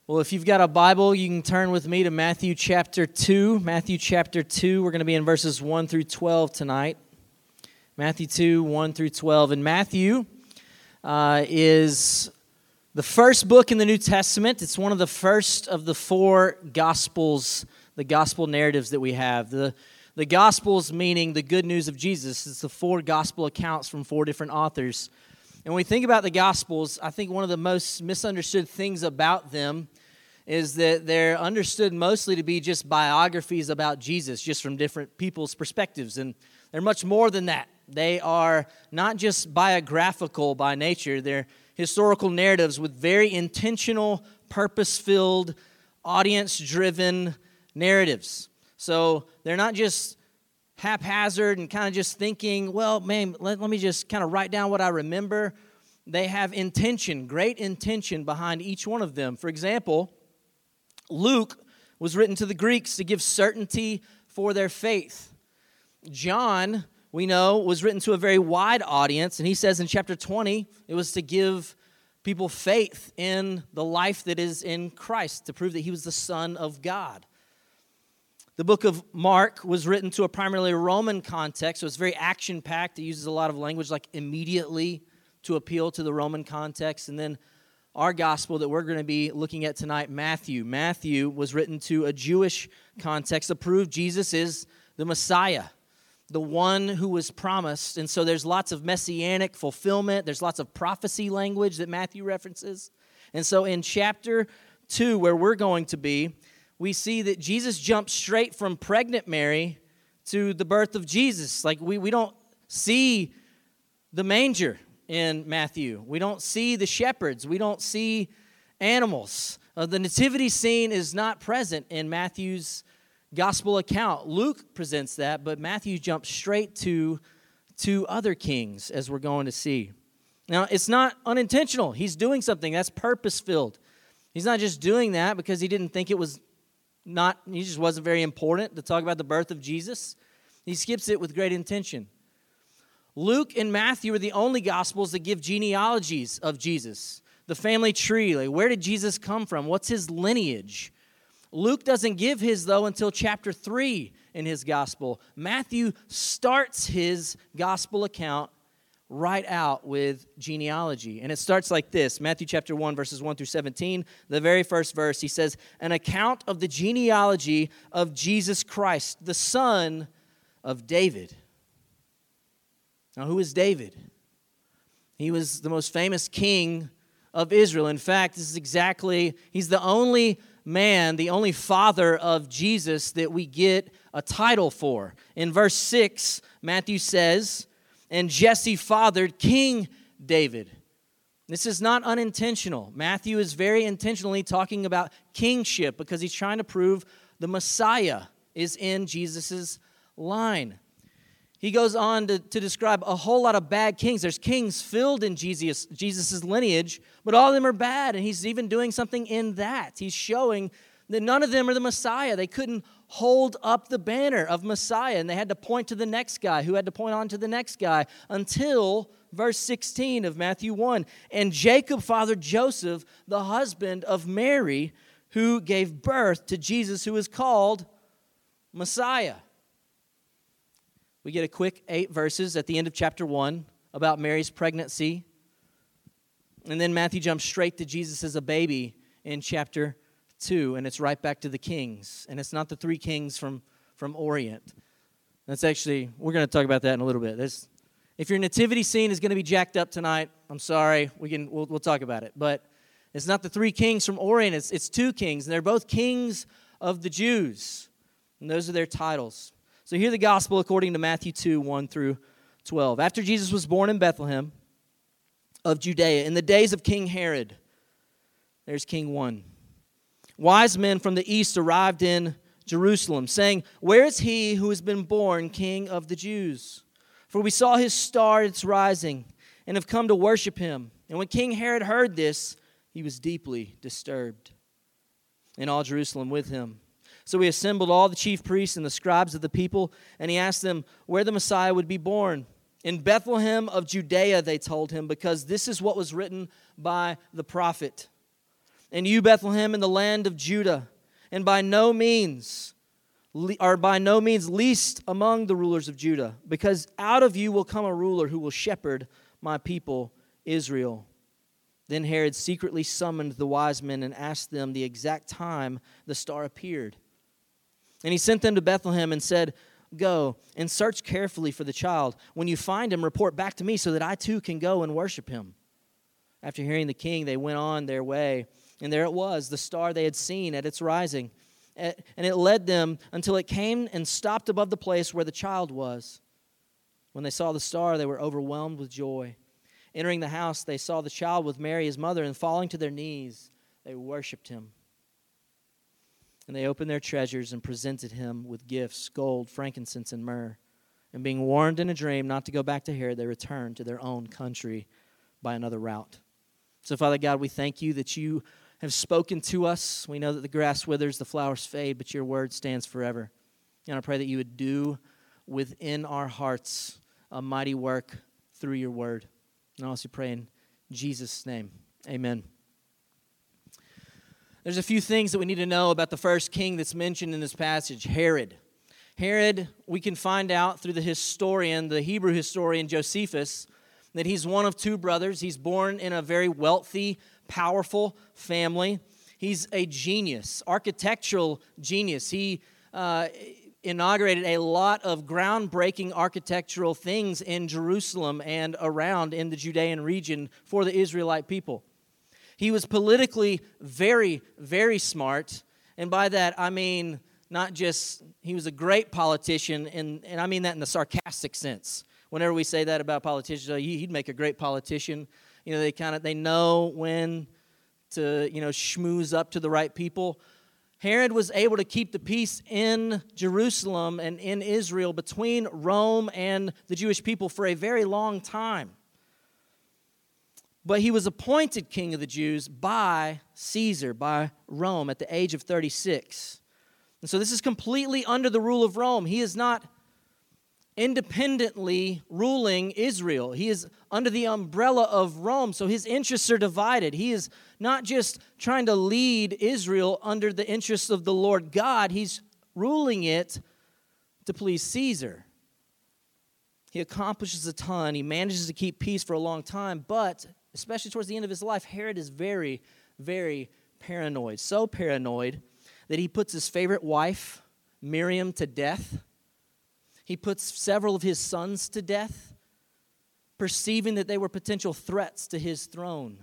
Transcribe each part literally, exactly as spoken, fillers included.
Well, if you've got a Bible, you can turn with me to Matthew chapter two. Matthew chapter two, we're going to be in verses one through twelve tonight. Matthew two, one through twelve. And Matthew uh, is the first book in the New Testament. It's one of the first of the four Gospels, the Gospel narratives that we have. The, the Gospels meaning the good news of Jesus. It's the four Gospel accounts from four different authors. And when we think about the Gospels, I think one of the most misunderstood things about them is that they're understood mostly to be just biographies about Jesus, just from different people's perspectives. And they're much more than that. They are not just biographical by nature, they're historical narratives with very intentional, purpose-filled, audience-driven narratives. So they're not just haphazard and kind of just thinking, well, man, let, let me just kind of write down what I remember. They have intention, great intention behind each one of them. For example, Luke was written to the Greeks to give certainty for their faith. John, we know, was written to a very wide audience, and he says in chapter twenty, it was to give people faith in the life that is in Christ, to prove that he was the Son of God. The book of Mark was written to a primarily Roman context, so it's very action-packed. It uses a lot of language like immediately to appeal to the Roman context. And then our gospel that we're going to be looking at tonight, Matthew. Matthew was written to a Jewish context to prove Jesus is the Messiah, the one who was promised. And so there's lots of messianic fulfillment. There's lots of prophecy language that Matthew references. And so in chapter two, where we're going to be, we see that Jesus jumps straight from pregnant Mary to the birth of Jesus. Like we, we don't see the manger in Matthew. We don't see the shepherds. We don't see animals. Uh, the nativity scene is not present in Matthew's gospel account. Luke presents that, but Matthew jumps straight to two other kings, as we're going to see. Now, it's not unintentional. He's doing something that's purpose-filled. He's not just doing that because he didn't think it was not, he just wasn't very important to talk about the birth of Jesus. He skips it with great intention. Luke and Matthew are the only Gospels that give genealogies of Jesus. The family tree, like where did Jesus come from? What's his lineage? Luke doesn't give his, though, until chapter three in his Gospel. Matthew starts his Gospel account right out with genealogy. And it starts like this, Matthew chapter one, verses one through seventeen. The very first verse, he says, an account of the genealogy of Jesus Christ, the son of David. Now, who is David? He was the most famous king of Israel. In fact, this is exactly, he's the only man, the only father of Jesus that we get a title for. In verse six, Matthew says, and Jesse fathered King David. This is not unintentional. Matthew is very intentionally talking about kingship because he's trying to prove the Messiah is in Jesus' line. He goes on to, to describe a whole lot of bad kings. There's kings filled in Jesus' Jesus's lineage, but all of them are bad, and he's even doing something in that. He's showing that none of them are the Messiah. They couldn't hold up the banner of Messiah, and they had to point to the next guy, who had to point on to the next guy, until verse sixteen of Matthew one. And Jacob fathered Joseph, the husband of Mary, who gave birth to Jesus, who is called Messiah. We get a quick eight verses at the end of chapter one about Mary's pregnancy. And then Matthew jumps straight to Jesus as a baby in chapter two, and it's right back to the kings. And it's not the three kings from, from Orient. That's actually, we're going to talk about that in a little bit. There's, if your nativity scene is going to be jacked up tonight, I'm sorry, we can, we'll, we'll talk about it. But it's not the three kings from Orient, it's, it's two kings, and they're both kings of the Jews. And those are their titles. So hear the gospel according to Matthew two, one through twelve. After Jesus was born in Bethlehem of Judea, in the days of King Herod, there's King one, wise men from the east arrived in Jerusalem, saying, where is he who has been born King of the Jews? For we saw his star at its rising, and have come to worship him. And when King Herod heard this, he was deeply disturbed, and all Jerusalem with him. So he assembled all the chief priests and the scribes of the people, and he asked them where the Messiah would be born. In Bethlehem of Judea, they told him, because this is what was written by the prophet. And you, Bethlehem, in the land of Judah, and by no means, are by no means least among the rulers of Judah, because out of you will come a ruler who will shepherd my people Israel. Then Herod secretly summoned the wise men and asked them the exact time the star appeared. And he sent them to Bethlehem and said, "Go and search carefully for the child. When you find him, report back to me so that I too can go and worship him." After hearing the king, they went on their way. And there it was, the star they had seen at its rising. And it led them until it came and stopped above the place where the child was. When they saw the star, they were overwhelmed with joy. Entering the house, they saw the child with Mary, his mother, and falling to their knees, they worshipped him. And they opened their treasures and presented him with gifts, gold, frankincense, and myrrh. And being warned in a dream not to go back to Herod, they returned to their own country by another route. So, Father God, we thank you that you have spoken to us. We know that the grass withers, the flowers fade, but your word stands forever. And I pray that you would do within our hearts a mighty work through your word. And I also pray in Jesus' name, amen. There's a few things that we need to know about the first king that's mentioned in this passage, Herod. Herod, we can find out through the historian, the Hebrew historian Josephus, that he's one of two brothers. He's born in a very wealthy, powerful family. He's a genius, architectural genius. He uh, inaugurated a lot of groundbreaking architectural things in Jerusalem and around in the Judean region for the Israelite people. He was politically very, very smart, and by that I mean not just he was a great politician, and, and I mean that in the sarcastic sense. Whenever we say that about politicians, oh, he'd make a great politician. You know, they kind of they know when to, you know, schmooze up to the right people. Herod was able to keep the peace in Jerusalem and in Israel between Rome and the Jewish people for a very long time. But he was appointed king of the Jews by Caesar, by Rome, at the age of thirty-six. And so this is completely under the rule of Rome. He is not independently ruling Israel. He is under the umbrella of Rome, so his interests are divided. He is not just trying to lead Israel under the interests of the Lord God. He's ruling it to please Caesar. He accomplishes a ton. He manages to keep peace for a long time, but especially towards the end of his life, Herod is very, very paranoid. So paranoid that he puts his favorite wife, Miriam, to death. He puts several of his sons to death, perceiving that they were potential threats to his throne.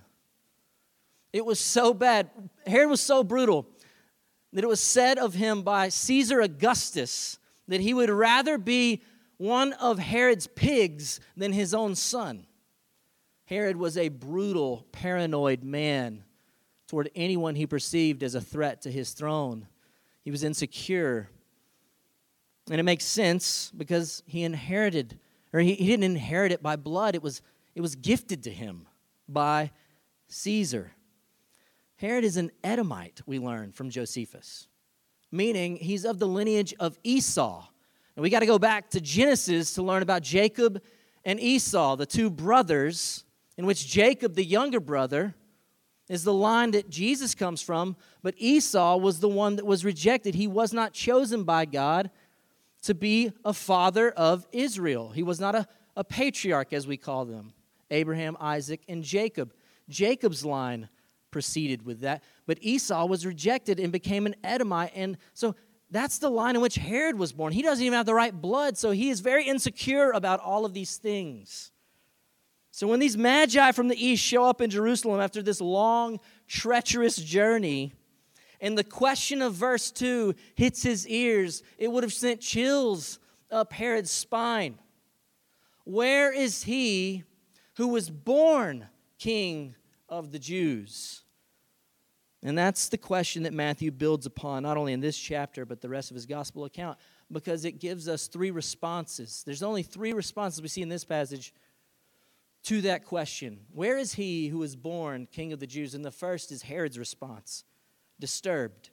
It was so bad. Herod was so brutal that it was said of him by Caesar Augustus that he would rather be one of Herod's pigs than his own son. Herod was a brutal, paranoid man toward anyone he perceived as a threat to his throne. He was insecure. And it makes sense because he inherited, or he, he didn't inherit it by blood. It was, it was gifted to him by Caesar. Herod is an Edomite, we learn from Josephus, meaning he's of the lineage of Esau. And we got to go back to Genesis to learn about Jacob and Esau, the two brothers, in which Jacob, the younger brother, is the line that Jesus comes from, but Esau was the one that was rejected. He was not chosen by God to be a father of Israel. He was not a, a patriarch, as we call them. Abraham, Isaac, and Jacob. Jacob's line proceeded with that, but Esau was rejected and became an Edomite, and so that's the line in which Herod was born. He doesn't even have the right blood, so he is very insecure about all of these things. So when these magi from the east show up in Jerusalem after this long, treacherous journey, and the question of verse two hits his ears, it would have sent chills up Herod's spine. Where is he who was born King of the Jews? And that's the question that Matthew builds upon, not only in this chapter, but the rest of his gospel account, because it gives us three responses. There's only three responses we see in this passage to that question. Where is he who was born King of the Jews? And the first is Herod's response. Disturbed.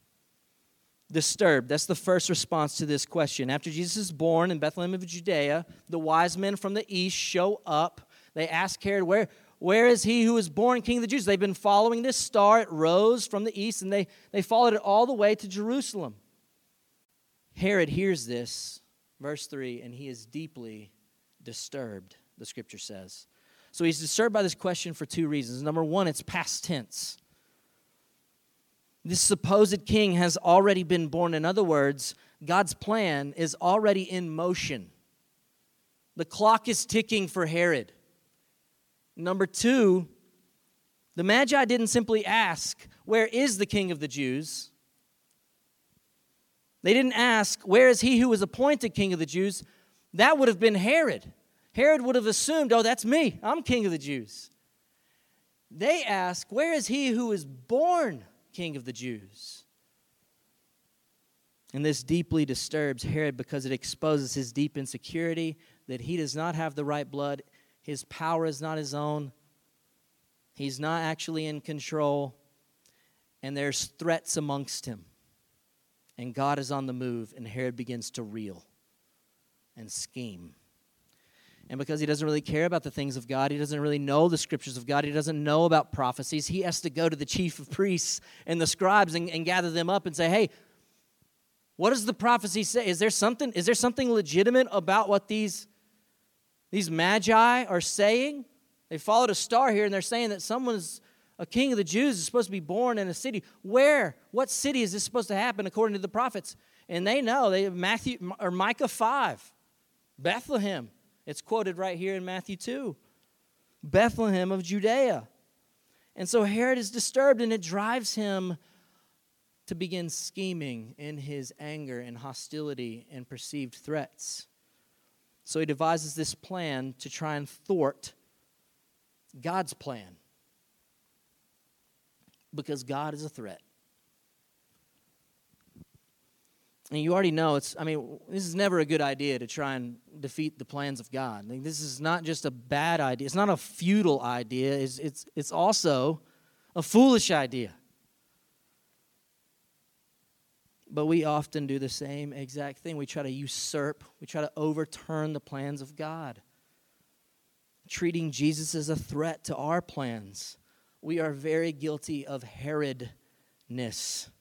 Disturbed. That's the first response to this question. After Jesus is born in Bethlehem of Judea, the wise men from the east show up. They ask Herod, where, where is he who was born king of the Jews? They've been following this star. It rose from the east, and they, they followed it all the way to Jerusalem. Herod hears this, verse three, and he is deeply disturbed, the scripture says. So he's disturbed by this question for two reasons. Number one, it's past tense. This supposed king has already been born. In other words, God's plan is already in motion. The clock is ticking for Herod. Number two, the Magi didn't simply ask, where is the king of the Jews? They didn't ask, where is he who was appointed king of the Jews? That would have been Herod. Herod would have assumed, oh, that's me. I'm king of the Jews. They ask, where is he who was born king of the Jews? And this deeply disturbs Herod because it exposes his deep insecurity that he does not have the right blood. His power is not his own. He's not actually in control. And there's threats amongst him. And God is on the move, and Herod begins to reel and scheme. And because he doesn't really care about the things of God, he doesn't really know the scriptures of God, he doesn't know about prophecies, he has to go to the chief of priests and the scribes and, and gather them up and say, hey, what does the prophecy say? Is there something, is there something legitimate about what these, these magi are saying? They followed a star here, and they're saying that someone's a king of the Jews is supposed to be born in a city. Where? What city is this supposed to happen according to the prophets? And they know. They Matthew or Micah five, Bethlehem. It's quoted right here in Matthew two. Bethlehem of Judea. And so Herod is disturbed, and it drives him to begin scheming in his anger and hostility and perceived threats. So he devises this plan to try and thwart God's plan. Because God is a threat. And you already know, it's. I mean, this is never a good idea to try and defeat the plans of God. I mean, this is not just a bad idea. It's not a futile idea. It's, it's, it's also a foolish idea. But we often do the same exact thing. We try to usurp, we try to overturn the plans of God, treating Jesus as a threat to our plans. We are very guilty of Herodness,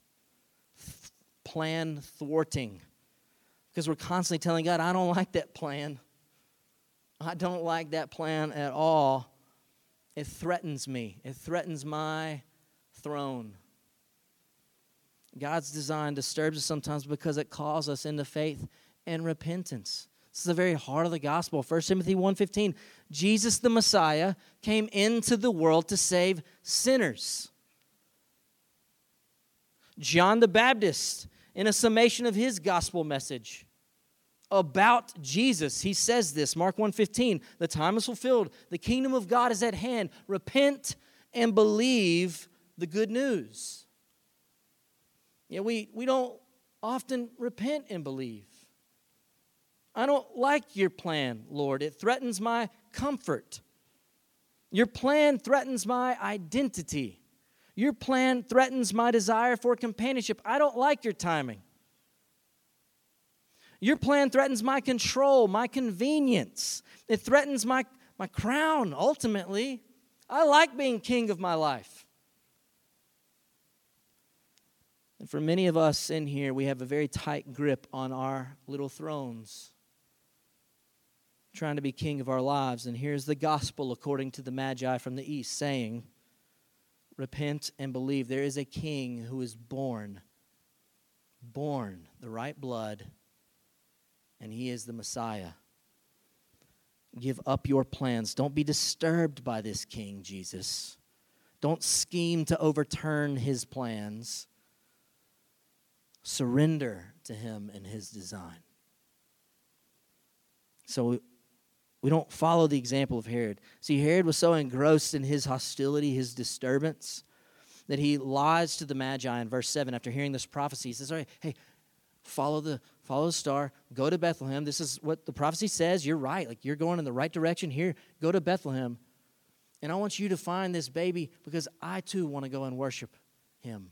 plan thwarting, because we're constantly telling God, I don't like that plan. I don't like that plan at all. It threatens me. It threatens my throne. God's design disturbs us sometimes because it calls us into faith and repentance. This is the very heart of the gospel. First Timothy one fifteen, Jesus the Messiah came into the world to save sinners. John the Baptist, in a summation of his gospel message about Jesus, he says this, Mark one fifteen, the time is fulfilled, the kingdom of God is at hand. Repent and believe the good news. Yeah, we, we don't often repent and believe. I don't like your plan, Lord. It threatens my comfort. Your plan threatens my identity. Your plan threatens my desire for companionship. I don't like your timing. Your plan threatens my control, my convenience. It threatens my, my crown, ultimately. I like being king of my life. And for many of us in here, we have a very tight grip on our little thrones, trying to be king of our lives. And here's the gospel according to the Magi from the east saying, repent and believe. There is a king who is born, born, the right blood, and he is the Messiah. Give up your plans. Don't be disturbed by this king, Jesus. Don't scheme to overturn his plans. Surrender to him and his design. So we don't follow the example of Herod. See, Herod was so engrossed in his hostility, his disturbance, that he lies to the Magi in verse seven after hearing this prophecy. He says, all right, hey, follow the, follow the star, go to Bethlehem. This is what the prophecy says. You're right. Like, you're going in the right direction here. Go to Bethlehem. And I want you to find this baby because I, too, want to go and worship him.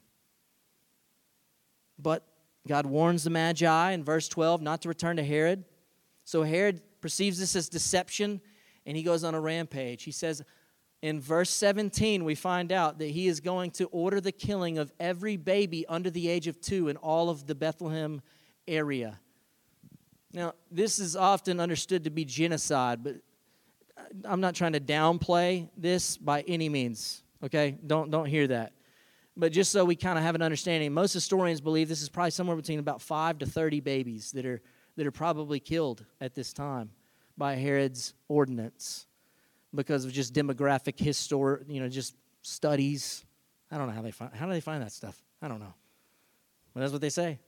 But God warns the Magi in verse twelve not to return to Herod. So Herod perceives this as deception, and he goes on a rampage. He says, In verse seventeen, we find out that he is going to order the killing of every baby under the age of two in all of the Bethlehem area. Now, this is often understood to be genocide, but I'm not trying to downplay this by any means, okay? Don't, don't hear that. But just so we kind of have an understanding, most historians believe this is probably somewhere between about five to thirty babies that are that are probably killed at this time by Herod's ordinance because of just demographic histor, you know, just studies. I don't know how they find how do they find that stuff? I don't know. But that's what they say.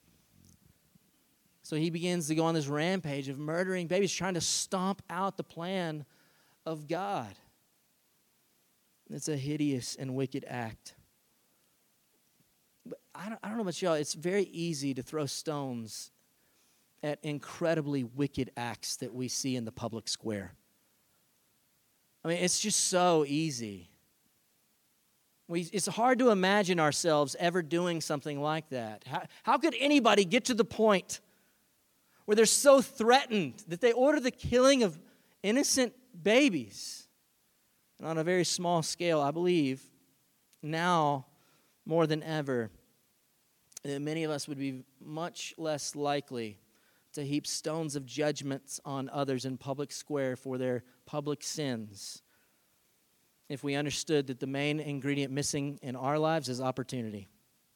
So he begins to go on this rampage of murdering babies, trying to stomp out the plan of God. It's a hideous and wicked act. But I don't, I don't know about y'all, it's very easy to throw stones at incredibly wicked acts that we see in the public square. I mean, it's just so easy. We, it's hard to imagine ourselves ever doing something like that. How, how could anybody get to the point where they're so threatened that they order the killing of innocent babies? And on a very small scale, I believe, now more than ever, that many of us would be much less likely to heap stones of judgments on others in public square for their public sins if we understood that the main ingredient missing in our lives is opportunity.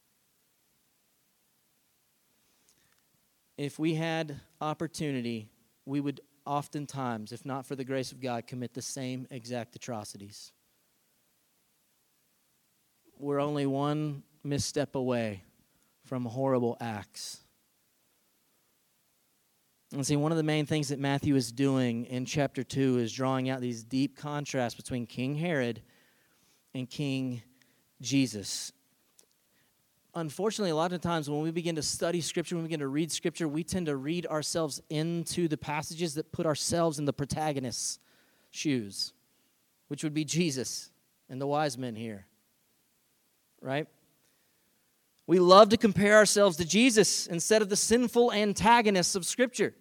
If we had opportunity, we would oftentimes, if not for the grace of God, commit the same exact atrocities. We're only one misstep away from horrible acts. And see, one of the main things that Matthew is doing in chapter two is drawing out these deep contrasts between King Herod and King Jesus. Unfortunately, a lot of times when we begin to study Scripture, when we begin to read Scripture, we tend to read ourselves into the passages that put ourselves in the protagonist's shoes, which would be Jesus and the wise men here, right? We love to compare ourselves to Jesus instead of the sinful antagonists of Scripture.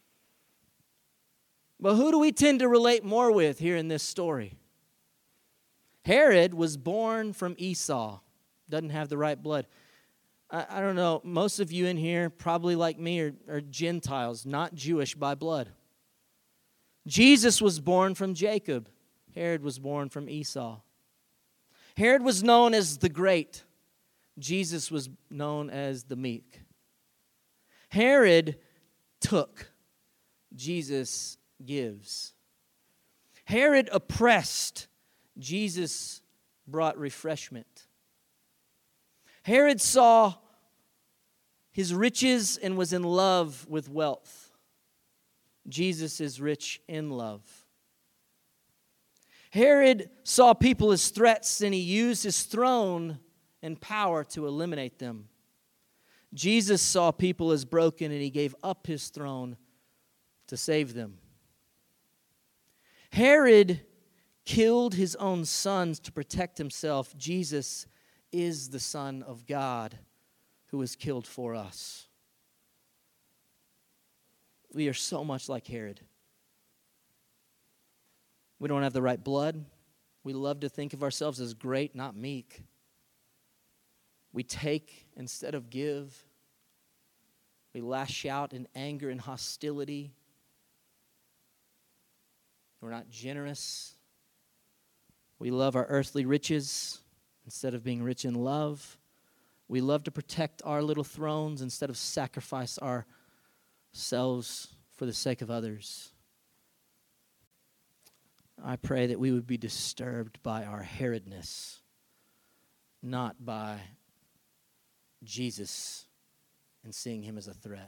But who do we tend to relate more with here in this story? Herod was born from Esau, doesn't have the right blood. I, I don't know, most of you in here, probably like me, are, are Gentiles, not Jewish by blood. Jesus was born from Jacob. Herod was born from Esau. Herod was known as the Great. Jesus was known as the meek. Herod took. Jesus gives. Herod oppressed. Jesus brought refreshment. Herod saw his riches and was in love with wealth. Jesus is rich in love. Herod saw people as threats and he used his throne and power to eliminate them. Jesus saw people as broken and he gave up his throne to save them. Herod killed his own sons to protect himself. Jesus is the Son of God who was killed for us. We are so much like Herod. We don't have the right blood. We love to think of ourselves as great, not meek. We take instead of give. We lash out in anger and hostility. We're not generous. We love our earthly riches instead of being rich in love. We love to protect our little thrones instead of sacrifice ourselves for the sake of others. I pray that we would be disturbed by our Herodness, not by Jesus and seeing him as a threat.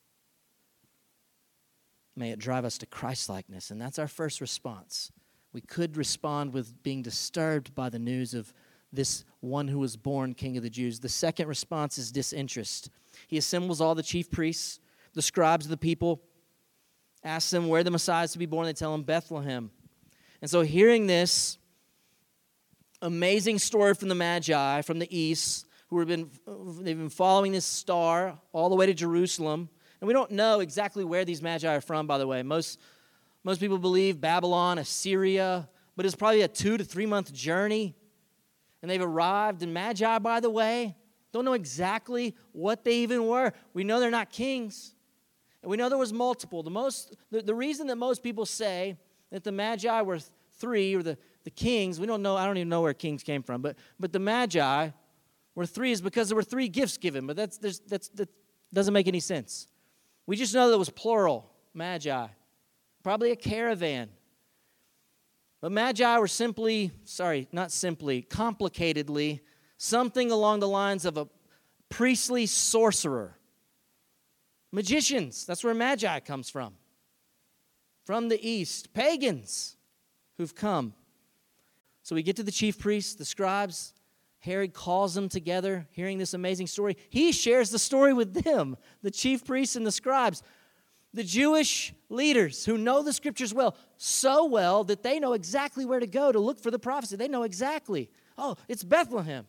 May it drive us to Christ-likeness, and that's our first response. We could respond with being disturbed by the news of this one who was born King of the Jews. The second response is disinterest. He assembles all the chief priests, the scribes of the people, asks them where the Messiah is to be born. They tell him Bethlehem. And so hearing this amazing story from the Magi, from the east, who have been, they've been following this star all the way to Jerusalem. And we don't know exactly where these Magi are from, by the way. Most, most people believe Babylon, Assyria, but it's probably a two to three month journey. And they've arrived, and Magi, by the way, don't know exactly what they even were. We know they're not kings. And we know there was multiple. The most, the, the reason that most people say that the Magi were th- three, or the, the kings, we don't know, I don't even know where kings came from, but, but the Magi were three is because there were three gifts given, but that's, that's, that doesn't make any sense. We just know that it was plural, Magi, probably a caravan. But Magi were simply, sorry, not simply, complicatedly, something along the lines of a priestly sorcerer. Magicians, that's where Magi comes from. From the east, pagans who've come. So we get to the chief priests, the scribes. Herod calls them together, hearing this amazing story. He shares the story with them, the chief priests and the scribes. The Jewish leaders who know the scriptures well, so well that they know exactly where to go to look for the prophecy. They know exactly. Oh, it's Bethlehem.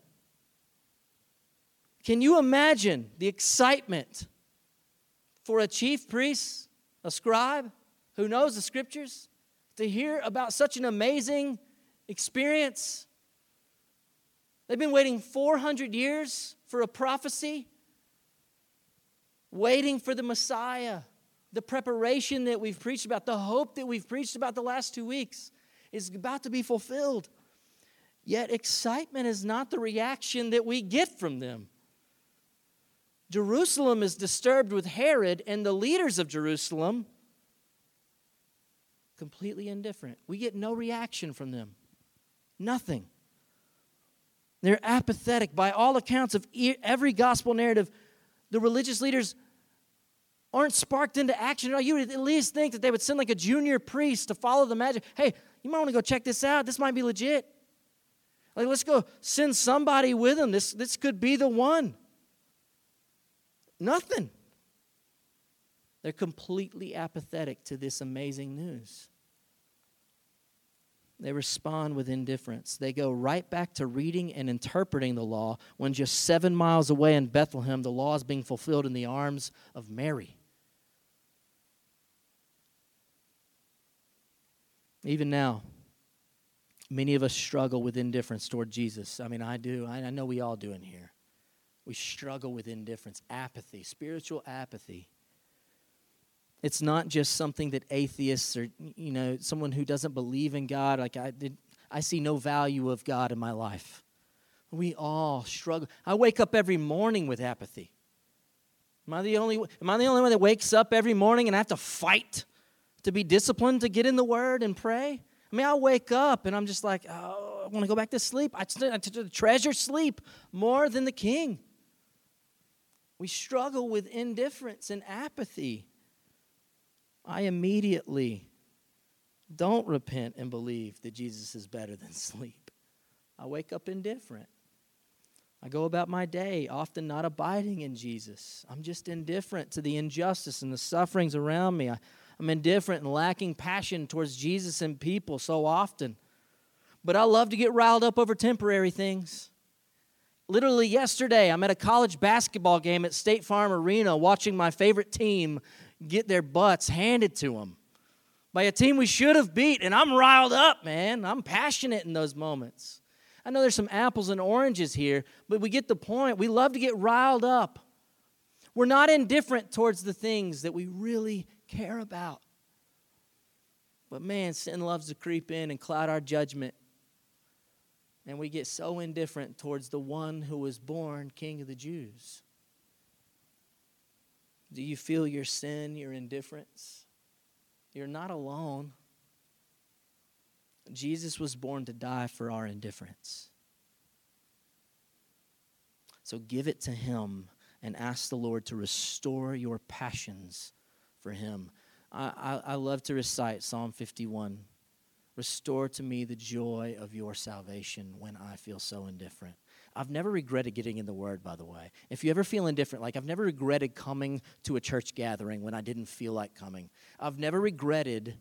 Can you imagine the excitement for a chief priest, a scribe who knows the scriptures, to hear about such an amazing experience? They've been waiting four hundred years for a prophecy, waiting for the Messiah. The preparation that we've preached about, the hope that we've preached about the last two weeks is about to be fulfilled. Yet excitement is not the reaction that we get from them. Jerusalem is disturbed with Herod, and the leaders of Jerusalem completely indifferent. We get no reaction from them. Nothing. They're apathetic. By all accounts of every gospel narrative, the religious leaders aren't sparked into action at all. You would at least think that they would send like a junior priest to follow the magic. Hey, you might want to go check this out. This might be legit. Like, let's go send somebody with them. This, this could be the one. Nothing. They're completely apathetic to this amazing news. They respond with indifference. They go right back to reading and interpreting the law when just seven miles away in Bethlehem, the law is being fulfilled in the arms of Mary. Even now, many of us struggle with indifference toward Jesus. I mean, I do. I, I know we all do in here. We struggle with indifference, apathy, spiritual apathy. It's not just something that atheists or, you know, someone who doesn't believe in God, like I did, I see no value of God in my life. We all struggle. I wake up every morning with apathy. Am I the only, am I the only one that wakes up every morning and I have to fight to be disciplined to get in the Word and pray? I mean, I wake up and I'm just like, oh, I want to go back to sleep. I, I treasure sleep more than the King. We struggle with indifference and apathy. I immediately don't repent and believe that Jesus is better than sleep. I wake up indifferent. I go about my day, often not abiding in Jesus. I'm just indifferent to the injustice and the sufferings around me. I, I'm indifferent and lacking passion towards Jesus and people so often. But I love to get riled up over temporary things. Literally yesterday, I'm at a college basketball game at State Farm Arena watching my favorite team get their butts handed to them by a team we should have beat, and I'm riled up, man. I'm passionate in those moments. I know there's some apples and oranges here, but we get the point. We love to get riled up. We're not indifferent towards the things that we really care about. But man, sin loves to creep in and cloud our judgment. And we get so indifferent towards the one who was born King of the Jews. Do you feel your sin, your indifference? You're not alone. Jesus was born to die for our indifference. So give it to Him and ask the Lord to restore your passions for Him. I, I, I love to recite Psalm fifty-one. Restore to me the joy of your salvation when I feel so indifferent. I've never regretted getting in the Word, by the way. If you ever feel indifferent, like I've never regretted coming to a church gathering when I didn't feel like coming. I've never regretted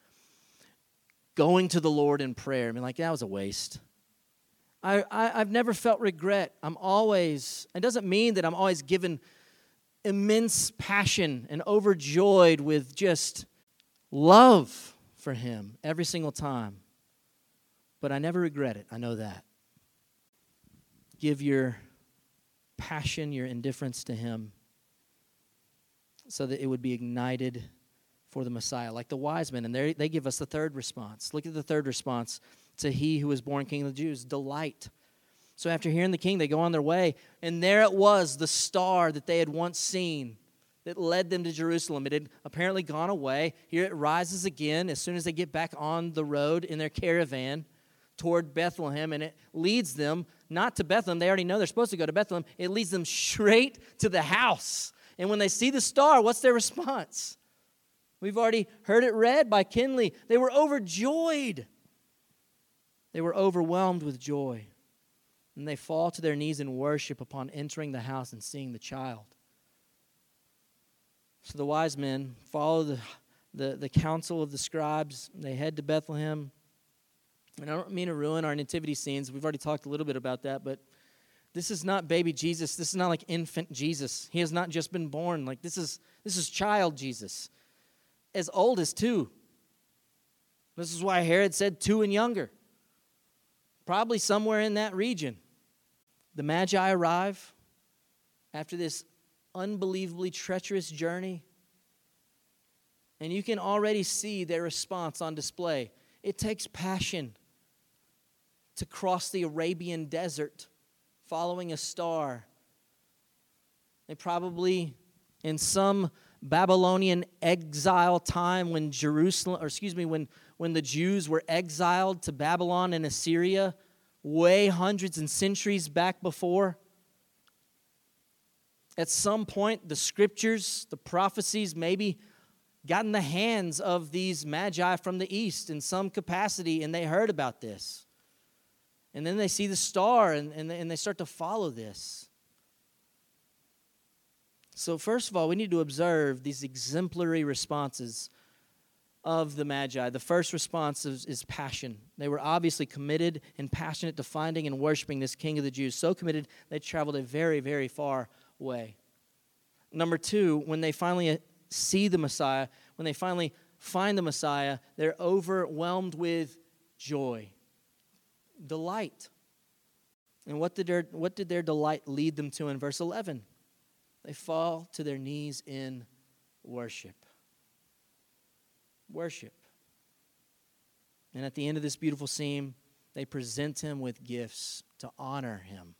going to the Lord in prayer. I mean, like, that was a waste. I, I, I've never felt regret. I'm always, it doesn't mean that I'm always given immense passion and overjoyed with just love for Him every single time. but I never regret it. I know that. Give your passion, your indifference to him so that it would be ignited for the Messiah, like the wise men. And they they give us the third response. Look at the third response to he who was born King of the Jews, delight. So after hearing the king, they go on their way, and there it was, the star that they had once seen that led them to Jerusalem. It had apparently gone away. Here it rises again as soon as they get back on the road in their caravan toward Bethlehem, and it leads them not to Bethlehem. They already know they're supposed to go to Bethlehem. It leads them straight to the house. And when they see the star, what's their response? We've already heard it read by Kinley. They were overjoyed. They were overwhelmed with joy. And they fall to their knees in worship upon entering the house and seeing the child. So the wise men follow the, the, the counsel of the scribes. They head to Bethlehem. And I don't mean to ruin our nativity scenes. We've already talked a little bit about that, but this is not baby Jesus. This is not like infant Jesus. He has not just been born. Like this is this is child Jesus, as old as two. This is why Herod said two and younger. Probably somewhere in that region. The Magi arrive after this unbelievably treacherous journey, and you can already see their response on display. It takes passion to cross the Arabian desert following a star. They probably, in some Babylonian exile time when Jerusalem, or excuse me, when, when the Jews were exiled to Babylon and Assyria, way hundreds and centuries back before. At some point, the scriptures, the prophecies, maybe got in the hands of these magi from the east in some capacity, and they heard about this. And then they see the star, and, and, and they start to follow this. So first of all, we need to observe these exemplary responses of the Magi. The first response is, is passion. They were obviously committed and passionate to finding and worshiping this King of the Jews. So committed, they traveled a very, very far way. Number two, when they finally see the Messiah, when they finally find the Messiah, they're overwhelmed with joy, delight. And what did their, what did their delight lead them to in verse eleven? They fall to their knees in worship. Worship. And at the end of this beautiful scene, they present him with gifts to honor him.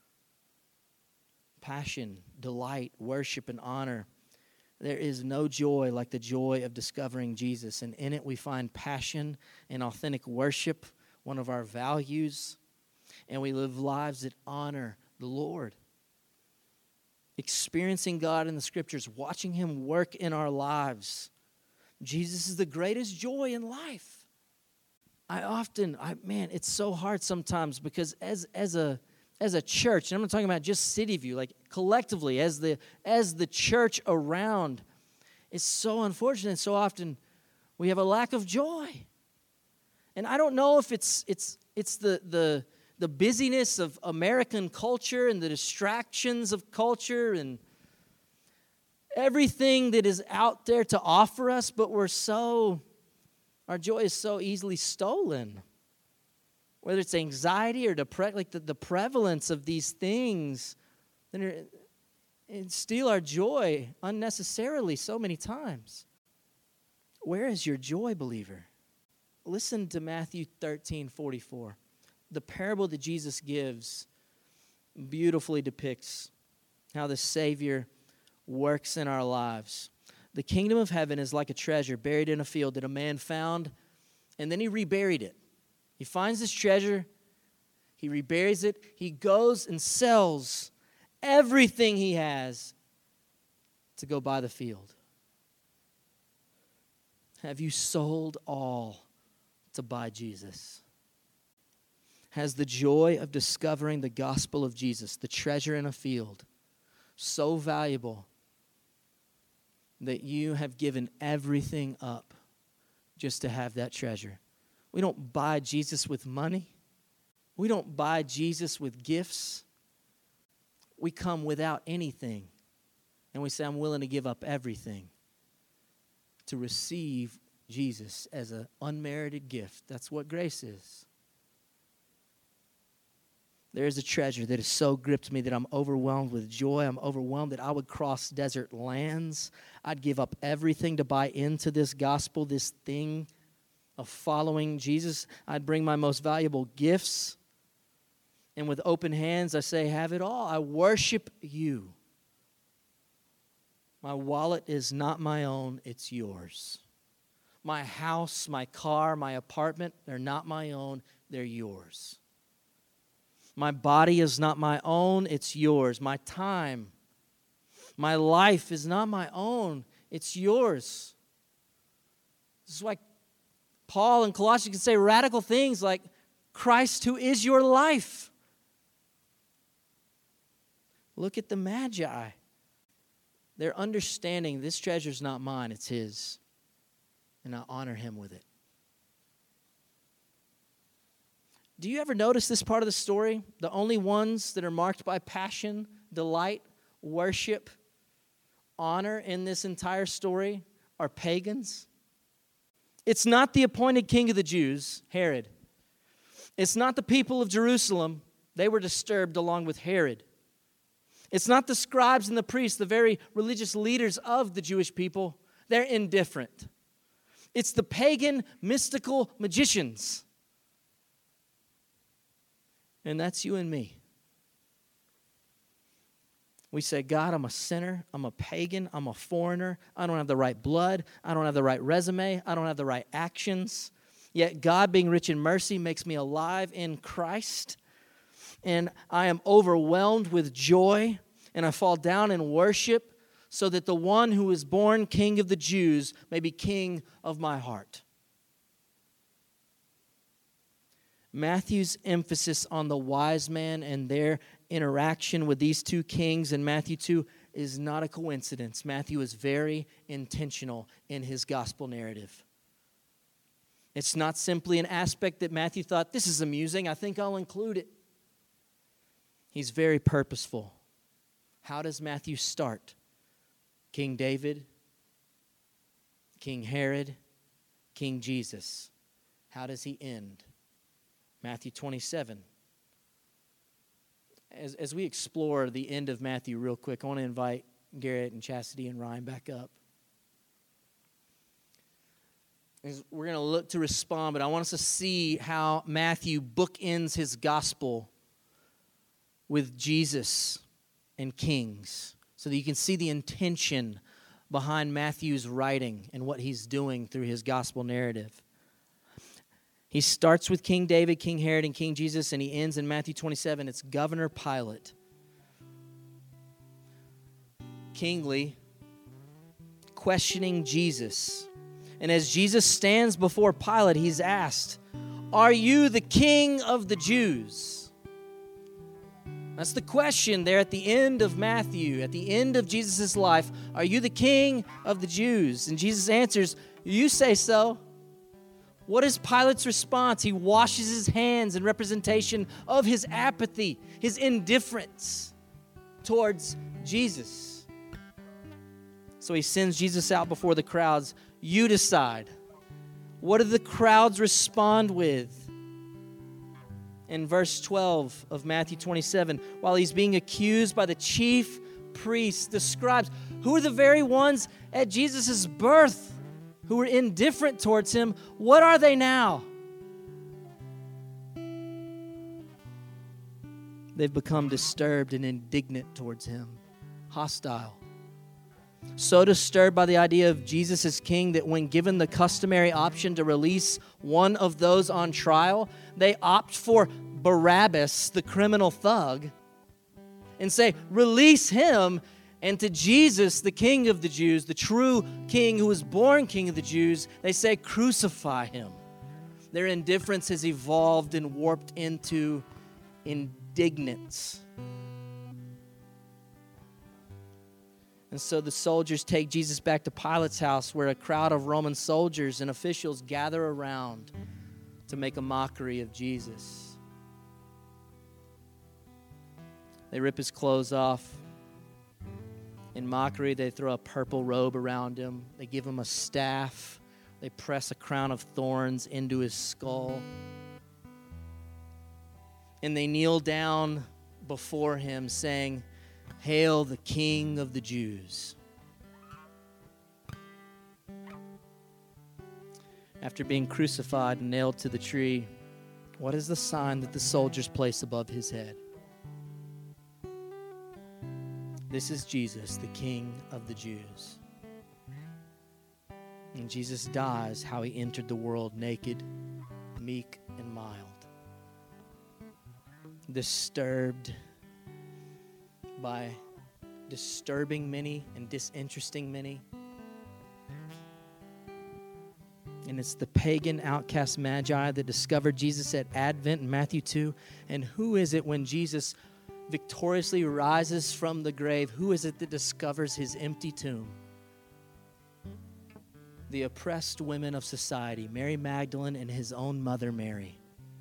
Passion, delight, worship, and honor. There is no joy like the joy of discovering Jesus. And in it we find passion and authentic worship, one of our values. And we live lives that honor the Lord. Experiencing God in the Scriptures, watching him work in our lives. Jesus is the greatest joy in life. I often, I man, it's so hard sometimes because as as a as a church, and I'm not talking about just City View, like collectively as the as the church around, it's so unfortunate. So often we have a lack of joy, and I don't know if it's it's it's the the the busyness of American culture and the distractions of culture and everything that is out there to offer us, but we're so, our joy is so easily stolen. Whether it's anxiety or depression, like the, the prevalence of these things, then it, it steal our joy unnecessarily so many times. Where is your joy, believer? Listen to Matthew thirteen forty-four. The parable that Jesus gives beautifully depicts how the Savior works in our lives. The kingdom of heaven is like a treasure buried in a field that a man found, and then he reburied it. He finds this treasure, he reburies it, he goes and sells everything he has to go buy the field. Have you sold all to buy Jesus? Has the joy of discovering the gospel of Jesus, the treasure in a field, so valuable that you have given everything up just to have that treasure? We don't buy Jesus with money. We don't buy Jesus with gifts. We come without anything, and we say, I'm willing to give up everything to receive Jesus as an unmerited gift. That's what grace is. There is a treasure that has so gripped me that I'm overwhelmed with joy. I'm overwhelmed that I would cross desert lands. I'd give up everything to buy into this gospel, this thing of following Jesus. I'd bring my most valuable gifts. And with open hands, I say, have it all. I worship you. My wallet is not my own, it's yours. My house, my car, my apartment, they're not my own, they're yours. My body is not my own, it's yours. My time, my life is not my own, it's yours. This is why Paul in Colossians can say radical things like, Christ who is your life. Look at the Magi. They're understanding this treasure's not mine, it's his. And I honor him with it. Do you ever notice this part of the story? The only ones that are marked by passion, delight, worship, honor in this entire story are pagans. It's not the appointed king of the Jews, Herod. It's not the people of Jerusalem. They were disturbed along with Herod. It's not the scribes and the priests, the very religious leaders of the Jewish people. They're indifferent. It's the pagan, mystical magicians. And that's you and me. We say, God, I'm a sinner. I'm a pagan. I'm a foreigner. I don't have the right blood. I don't have the right resume. I don't have the right actions. Yet God, being rich in mercy, makes me alive in Christ. And I am overwhelmed with joy, and I fall down in worship so that the one who is born King of the Jews may be King of my heart. Matthew's emphasis on the wise man and their interaction with these two kings in Matthew two is not a coincidence. Matthew is very intentional in his gospel narrative. It's not simply an aspect that Matthew thought, this is amusing, I think I'll include it. He's very purposeful. How does Matthew start? King David, King Herod, King Jesus. How does he end? Matthew twenty-seven. As, as we explore the end of Matthew real quick, I want to invite Garrett and Chastity and Ryan back up. As we're going to look to respond, but I want us to see how Matthew bookends his gospel with Jesus and kings, so that you can see the intention behind Matthew's writing and what he's doing through his gospel narrative. He starts with King David, King Herod, and King Jesus, and he ends in Matthew twenty-seven. It's Governor Pilate. Kingly, questioning Jesus. And as Jesus stands before Pilate, he's asked, "Are you the King of the Jews?" That's the question there at the end of Matthew, at the end of Jesus' life. Are you the King of the Jews? And Jesus answers, you say so. What is Pilate's response? He washes his hands in representation of his apathy, his indifference towards Jesus. So he sends Jesus out before the crowds. You decide. What do the crowds respond with? In verse twelve of Matthew twenty-seven, while he's being accused by the chief priests, the scribes, who are the very ones at Jesus' birth who were indifferent towards him, what are they now? They've become disturbed and indignant towards him, hostile. So disturbed by the idea of Jesus as king that when given the customary option to release one of those on trial, they opt for Barabbas, the criminal thug, and say, release him. And to Jesus, the King of the Jews, the true king who was born King of the Jews, they say, crucify him. Their indifference has evolved and warped into indignance. And so the soldiers take Jesus back to Pilate's house, where a crowd of Roman soldiers and officials gather around to make a mockery of Jesus. They rip his clothes off. In mockery, they throw a purple robe around him. They give him a staff. They press a crown of thorns into his skull. and they kneel down before him, saying, "Hail the King of the Jews." After being crucified and nailed to the tree, what is the sign that the soldiers place above his head? This is Jesus, the King of the Jews. And Jesus dies how he entered the world, naked, meek, and mild. Disturbed by disturbing many and disinteresting many. And it's the pagan outcast magi that discovered Jesus at Advent in Matthew two. And who is it when Jesus victoriously rises from the grave? Who is it that discovers his empty tomb? The oppressed women of society, Mary Magdalene and his own mother Mary.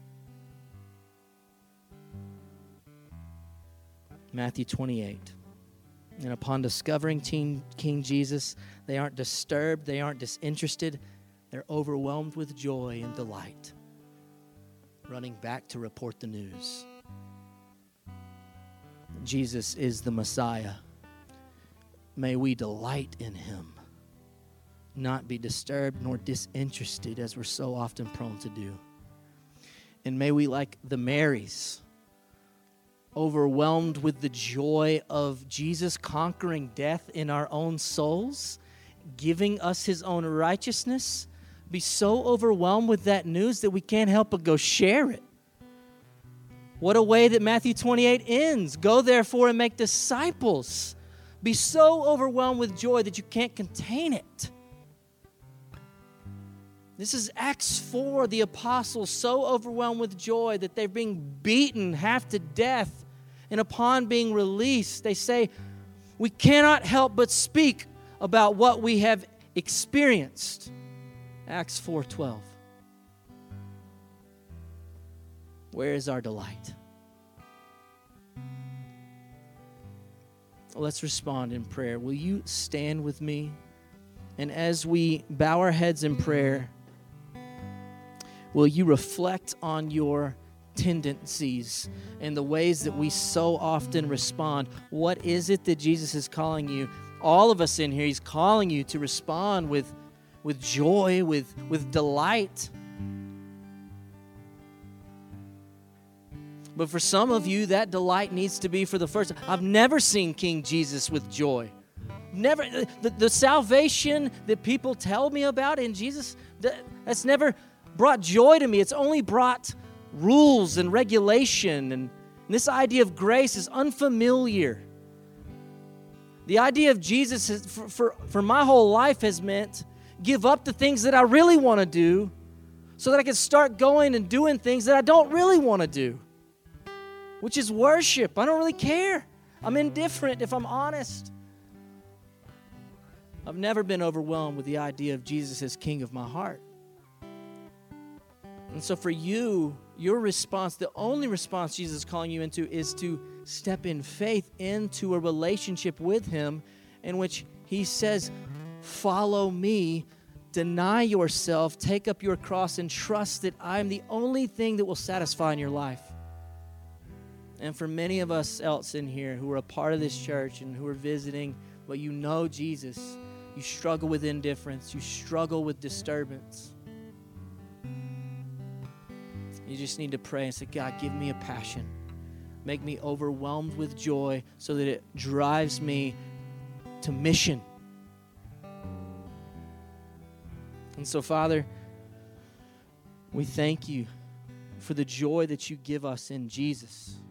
Matthew twenty-eight. And upon discovering King, King Jesus, they aren't disturbed, they aren't disinterested, they're overwhelmed with joy and delight, running back to report the news. Jesus is the Messiah. May we delight in him, not be disturbed nor disinterested as we're so often prone to do. And may we, like the Marys, overwhelmed with the joy of Jesus conquering death in our own souls, giving us his own righteousness, be so overwhelmed with that news that we can't help but go share it. What a way that Matthew twenty-eight ends. Go therefore and make disciples. Be so overwhelmed with joy that you can't contain it. This is Acts four, the apostles so overwhelmed with joy that they're being beaten half to death. And upon being released, they say, we cannot help but speak about what we have experienced. Acts four twelve. Where is our delight? Let's respond in prayer. Will you stand with me? And as we bow our heads in prayer, will you reflect on your tendencies and the ways that we so often respond? What is it that Jesus is calling you? All of us in here, he's calling you to respond with, with joy, with, with delight. But for some of you, that delight needs to be for the first time. I've never seen King Jesus with joy. Never. The, the salvation that people tell me about in Jesus, that, that's never brought joy to me. It's only brought rules and regulation. And, and this idea of grace is unfamiliar. The idea of Jesus has, for, for, for my whole life has meant give up the things that I really want to do so that I can start going and doing things that I don't really want to do, which is worship. I don't really care. I'm indifferent if I'm honest. I've never been overwhelmed with the idea of Jesus as King of my heart. And so for you, your response, the only response Jesus is calling you into is to step in faith into a relationship with him in which he says, follow me, deny yourself, take up your cross, and trust that I'm the only thing that will satisfy in your life. And for many of us else in here who are a part of this church and who are visiting, but you know Jesus, you struggle with indifference, you struggle with disturbance. You just need to pray and say, God, give me a passion. Make me overwhelmed with joy so that it drives me to mission. And so, Father, we thank you for the joy that you give us in Jesus.